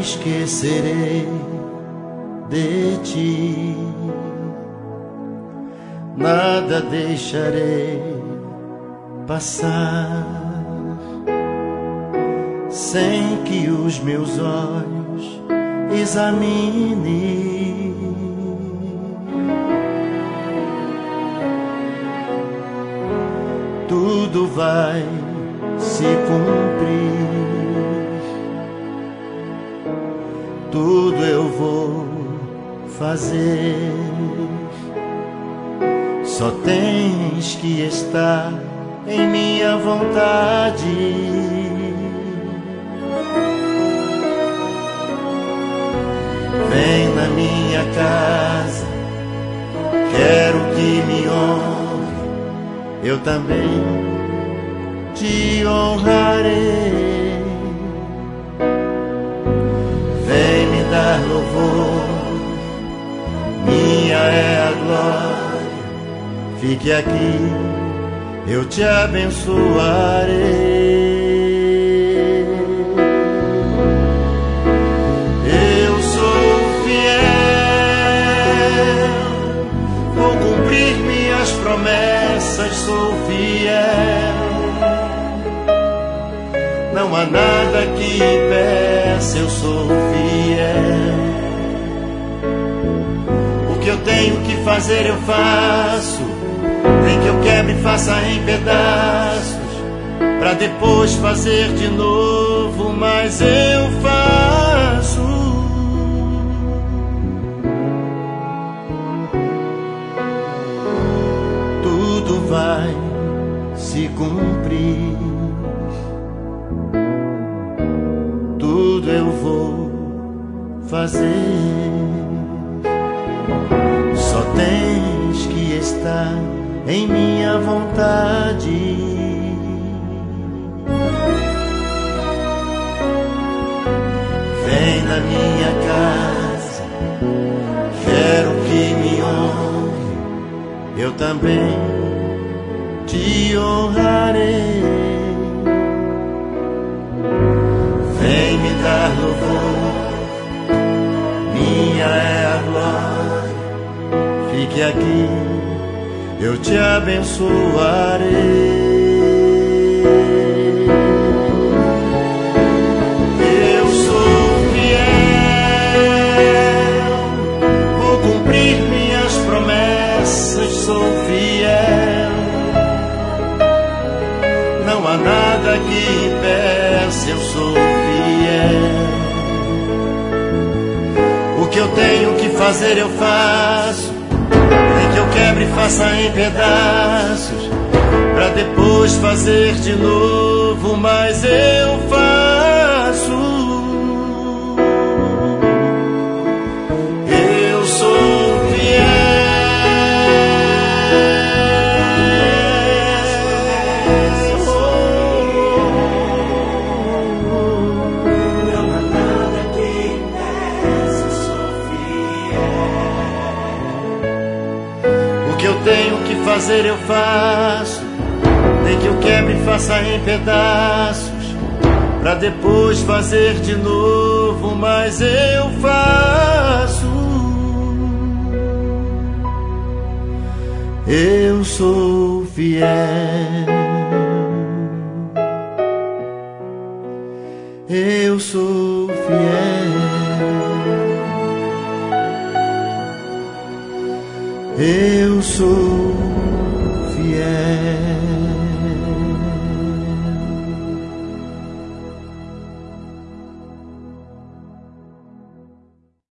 esquecerei de ti, nada deixarei passar sem que os meus olhos examinem. Tudo vai se cumprir, tudo eu vou fazer. Só tens que estar em minha vontade. Vem na minha casa, quero que me honre, eu também te honrarei. Vem me dar louvor, minha é a glória. Fique aqui, eu te abençoarei. Eu sou fiel, vou cumprir minhas promessas, sou fiel. Não há nada que impeça, eu sou fiel. O que eu tenho que fazer eu faço, nem que eu quebre e faça em pedaços, pra depois fazer de novo, mas eu faço. Tudo vai se cumprir, tudo eu vou fazer. Só tens que estar em minha vontade. Vem na minha casa, quero que me honre, eu também te honrarei. Vem me dar louvor, minha é a glória. Fique aqui, eu te abençoarei. Eu sou fiel, vou cumprir minhas promessas, sou fiel. Não há nada que impeça, eu sou fiel. O que eu tenho que fazer eu faço, nem que eu quebre e faça em pedaços, pra depois fazer de novo, mas eu faço. Eu sou fiel. Não há nada que impeça, eu sou fiel. O que eu tenho que fazer eu faço, nem que eu quebre e faça em pedaços, pra depois fazer de novo, mas eu faço. Eu sou fiel. Eu sou fiel. Eu sou